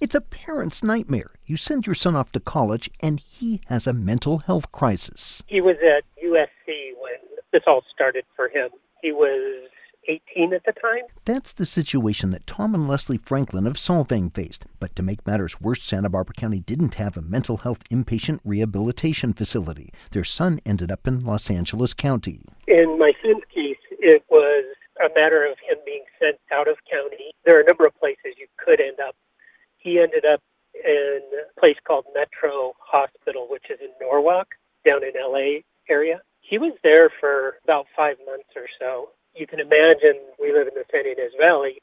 It's a parent's nightmare. You send your son off to college, and he has a mental health crisis. He was at USC when this all started for him. He was 18 at the time. That's the situation that Tom and Leslie Franklin of Solvang faced. But to make matters worse, Santa Barbara County didn't have a mental health inpatient rehabilitation facility. Their son ended up in Los Angeles County. In my son's case, it was a matter of him being sent out of county. There are a number of places you could end up. He ended up in a place called Metro Hospital, which is in Norwalk, down in LA area. He was there for about 5 months or so. You can imagine we live in the San Ynez Valley,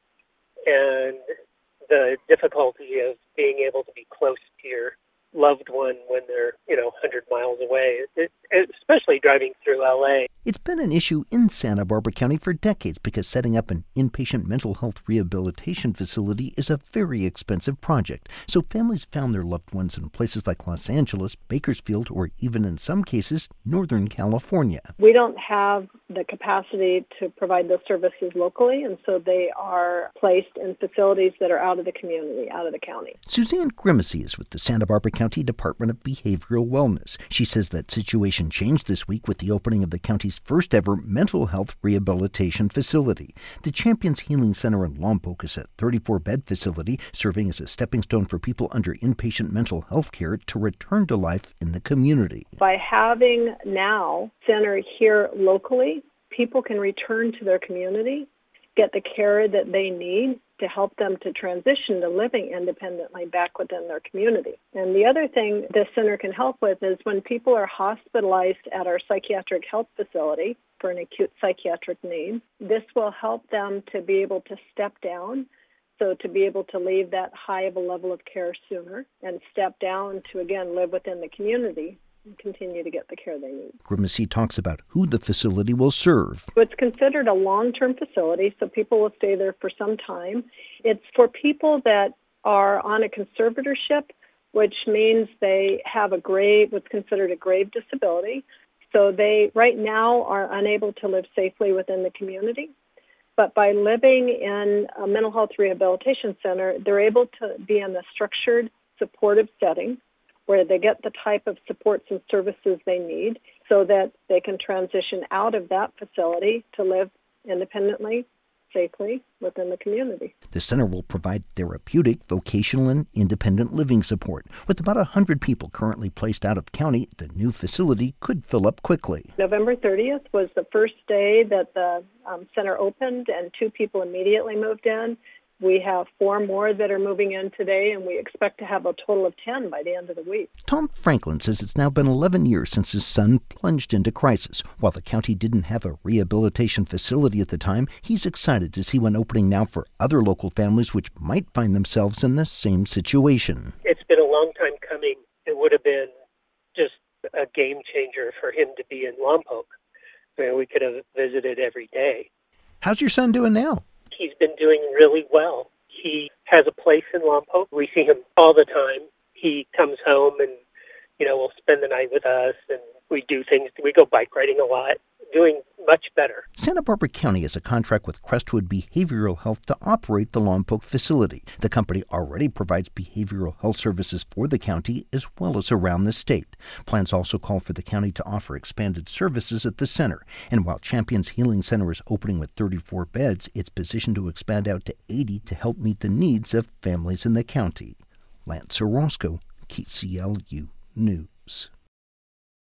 and the difficulty of being able to be close to your loved one when they're, 100 miles away, especially driving through LA. It's been an issue in Santa Barbara County for decades because setting up an inpatient mental health rehabilitation facility is a very expensive project. So families found their loved ones in places like Los Angeles, Bakersfield, or even in some cases, Northern California. We don't have the capacity to provide those services locally, and so they are placed in facilities that are out of the community, out of the county. Suzanne Grimacy is with the Santa Barbara County Department of Behavioral Wellness. She says that situation changed this week with the opening of the county's first ever mental health rehabilitation facility. The Champions Healing Center in Lompoc is a 34-bed facility serving as a stepping stone for people under inpatient mental health care to return to life in the community. By having now center here locally, people can return to their community, get the care that they need to help them to transition to living independently back within their community. And the other thing this center can help with is when people are hospitalized at our psychiatric health facility for an acute psychiatric need, this will help them to be able to step down, so to be able to leave that high of a level of care sooner and step down to, again, live within the community and continue to get the care they need. Grimacy talks about who the facility will serve. It's considered a long-term facility, so people will stay there for some time. It's for people that are on a conservatorship, which means they have what's considered a grave disability. So they right now are unable to live safely within the community. But by living in a mental health rehabilitation center, they're able to be in a structured, supportive setting where they get the type of supports and services they need so that they can transition out of that facility to live independently, safely within the community. The center will provide therapeutic, vocational, and independent living support. With about 100 people currently placed out of county, the new facility could fill up quickly. November 30th was the first day that the center opened, and 2 people immediately moved in. We have 4 more that are moving in today, and we expect to have a total of 10 by the end of the week. Tom Franklin says it's now been 11 years since his son plunged into crisis. While the county didn't have a rehabilitation facility at the time, he's excited to see one opening now for other local families which might find themselves in the same situation. It's been a long time coming. It would have been just a game changer for him to be in Lompoc, where we could have visited every day. How's your son doing now? He's been doing really well. He has a place in Lompoc. We see him all the time. He comes home and, will spend the night with us, and we do things. We go bike riding a lot, doing much better. Santa Barbara County has a contract with Crestwood Behavioral Health to operate the Lompoc facility. The company already provides behavioral health services for the county as well as around the state. Plans also call for the county to offer expanded services at the center. And while Champions Healing Center is opening with 34 beds, it's positioned to expand out to 80 to help meet the needs of families in the county. Lance Orozco, KCLU News.